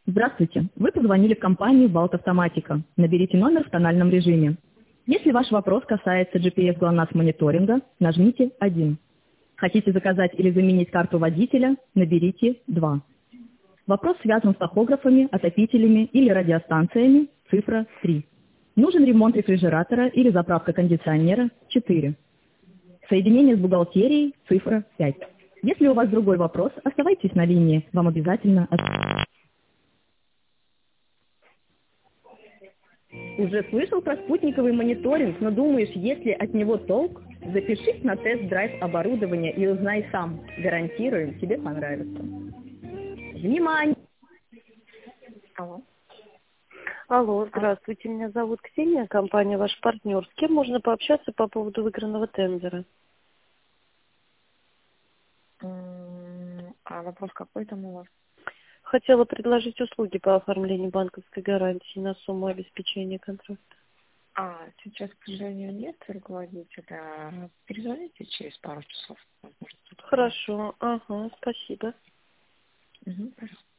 Здравствуйте. Вы позвонили в компанию «Балтавтоматика». Наберите номер в тональном режиме. Если ваш вопрос касается GPS GLONASS мониторинга, нажмите 1. Хотите заказать или заменить карту водителя, наберите 2. Вопрос связан с тахографами, отопителями или радиостанциями, цифра 3. Нужен ремонт рефрижератора или заправка кондиционера, 4. Соединение с бухгалтерией, цифра 5. Если у вас другой вопрос, оставайтесь на линии, вам обязательно... Уже слышал про спутниковый мониторинг, но думаешь, есть ли от него толк? Запишись на тест-драйв оборудования и узнай сам. Гарантируем, тебе понравится. Внимание! Алло. Алло, здравствуйте, меня зовут Ксения, компания «Ваш партнер». С кем можно пообщаться по поводу выигранного тендера? А вопрос какой там у вас? Хотела предложить услуги по оформлению банковской гарантии на сумму обеспечения контракта. Сейчас, к сожалению, нет руководителя. Перезвоните через пару часов. Возможно, Хорошо, ага, спасибо. Угу, пожалуйста.